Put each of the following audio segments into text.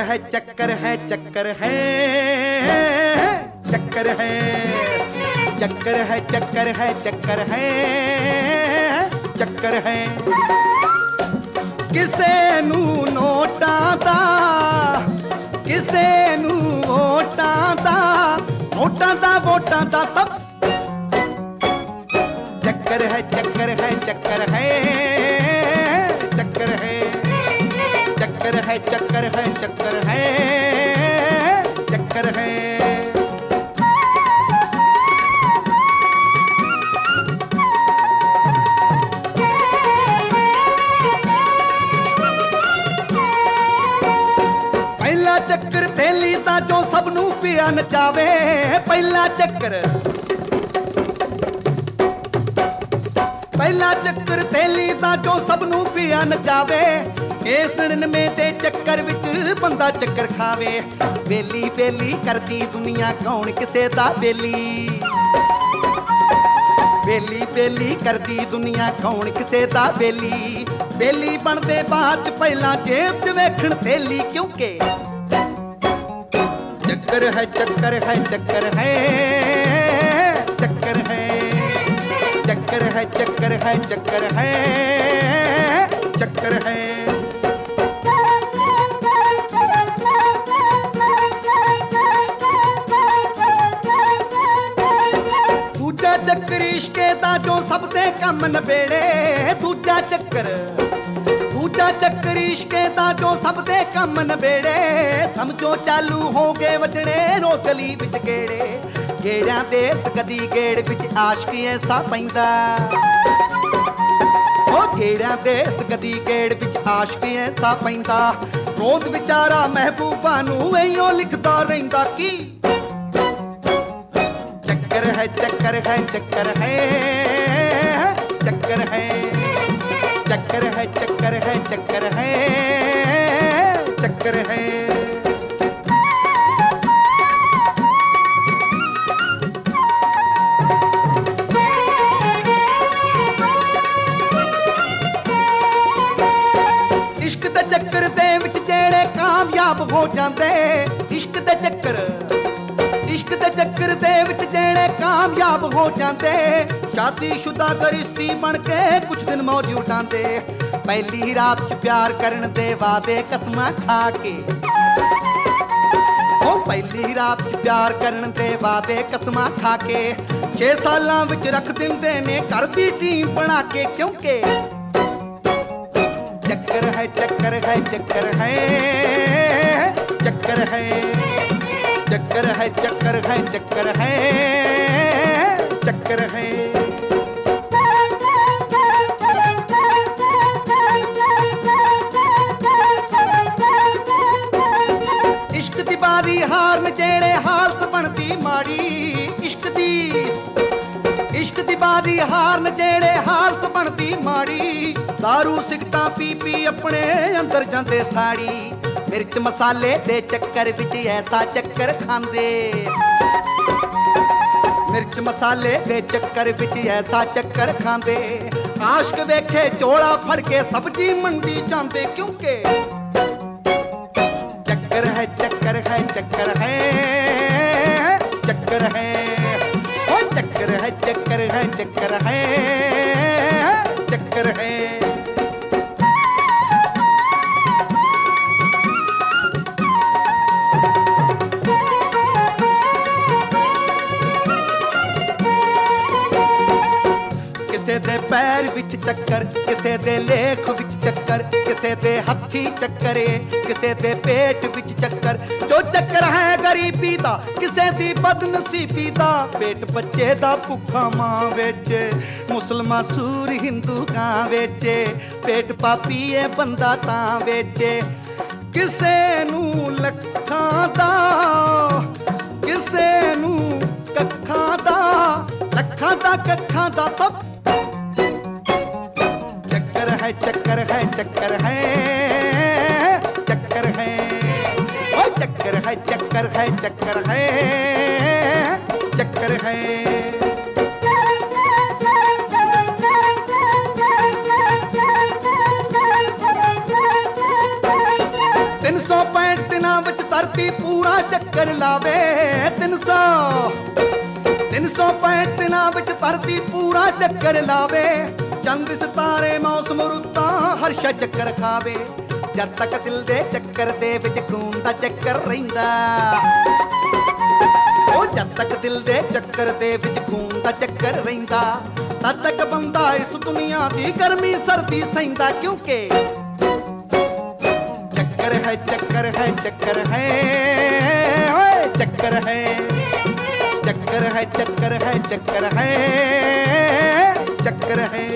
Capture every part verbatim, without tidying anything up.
है चक्कर है चक्कर है चक्कर है चक्कर है चक्कर है चक्कर है चक्कर है किसे नू नोटां दा किसे नू वोटां दा वोटां दा वोटां दा सब चक्कर है चक्कर है चक्कर है चक्कर है चक्कर है चक्कर है चक्कर है चक्कर है पहला चक्कर थैली दा जो सबनू पिया नचावे पहला चक्कर पहला चक्कर थैली दा जो सबनू पिया नचावे इस नड़िनवे दे चक्कर विच बंदा चक्कर खावे बेली बेली करदी दुनिया कौन किसे दा बेली बेली बेली करदी दुनिया कौन किसे दा बेली बेली बनदे बाद पहला जेब च वेखण थैली क्योंकि चक्कर है चक्कर है चक्कर है चक्कर है चक्कर है चक्कर है चक्कर है चक्कर है दूजा चक्कर इश्के दा जो सबदे कम नबेड़े दूजा चक्कर दूजा चक्कर इश्के दा जो सबदे कम नबेड़े समझो चालू हो गए वजने रोकली विच गेड़े गेड़ियां दे कदी गेड़ विच आशकी ऐसा पैंदा ओ गेड़ियां दे कदी गेड़ विच आशकी ऐसा पैंदा रोज बेचारा महबूबा नू इयो लिखदा रहिंदा की चक्कर है चक्कर है चक्कर है चक्कर है चक्कर है चक्कर है चक्कर है चक्कर है इश्क दे चक्कर दे विच जेड़े कामयाब हो जांदे इश्क दे चक्कर इश्क दे चक्कर दे विच जेड़े कामयाब हो जांदे शादीशुदा गरिश्ती बन के कुछ दिन मौज उठांदे पहली रात च प्यार करन दे वादे कसमां खा के ओ पहली रात च प्यार करन दे वादे कसमां खा के छे सालां विच रख दिंदे ने घर दी टीम बना के क्योंकि चक्कर है चक्कर है चक्कर है चक्कर है चक्कर है चक्कर है चक्कर है चक्कर है इश्क दी बारी हार जेड़े हालत बनदी माड़ी इश्क दी इश्क दी बारी हार जेड़े हालत बनदी माड़ी दारू सिगटा पी पी अपने अंदर जांदे साड़ी मिर्च मसाले दे चक्कर विच ऐसा चक्कर खांदे मिर्च मसाले दे चक्कर विच ऐसा चक्कर खांदे आशिक वेखे चोला फड़ के सब्जी मंडी जांदे क्योंकि चक्कर है चक्कर है चक्कर है चक्कर है ओ चक्कर है चक्कर है चक्कर है चक्कर है किसे दे पैर विच चक्कर किसे दे लेख विच चक्कर किसे दे हथी चक्कर किसे दे पेट विच चक्कर जो चक्कर है गरीबी दा किसे दी बदनसीबी दा पेट बच्चे दा भुखा मां विच मुसलमान सूर हिंदू कां विच पेट पापी है बंदा तां विच किसे नू लखां दा किसे नू कखां दा लखां दा कखां दा सब चक्कर है चक्कर है चक्कर है चक्कर है ओ चक्कर है चक्कर है चक्कर है चक्कर है तीन सौ पैंठ दिना लावे तीन सौ तीन सौ पैंठ दिनां विच धरती पूरा चक्कर लावे। चंद सितारे मौसम रुत्तां हर शै चक्कर खावे। जद तक दिल दे चक्कर दे विच खून दा चक्कर रहिंदा, ओ जद तक दिल दे चक्कर दे विच खून दा चक्कर रहिंदा, तद तक बंदा इस दुनिया दी गर्मी सर्दी सहिंदा। क्योंकि चक्कर है चक्कर है चक्कर है ओए चक्कर है चक्कर है चक्कर है चक्कर है चक्कर है।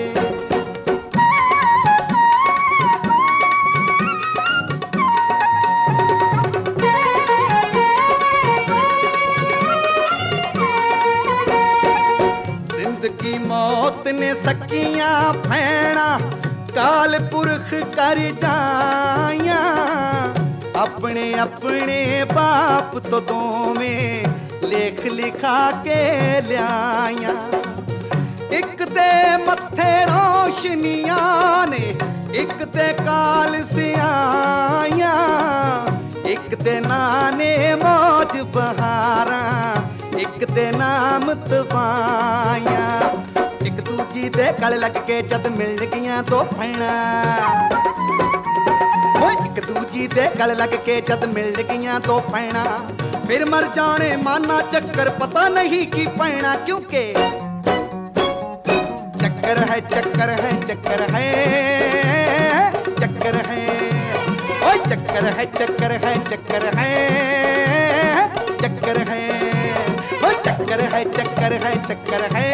जिंदगी मौत ने सकियां भैणा काल पुरख कर जाया। अपने अपने बाप तो दोवें लेख लिखा के लिया। एक दे मत्थे रोशनियां ने एक दे काल सियाया। एक दे नाने मौज बहारा एक दे नाम तवाया। एक दूजी दे गल लग के जद मिल गईयां दो भैणा, एक दूजी दे गल लग के जद मिल गईयां दो भैणा, फिर मर जाने माना चक्कर पता नहीं की पैना। क्योंकि चक्कर है चक्कर है चक्कर है चक्कर है ओ चक्कर है चक्कर है चक्कर है चक्कर है ओ चक्कर है चक्कर है चक्कर है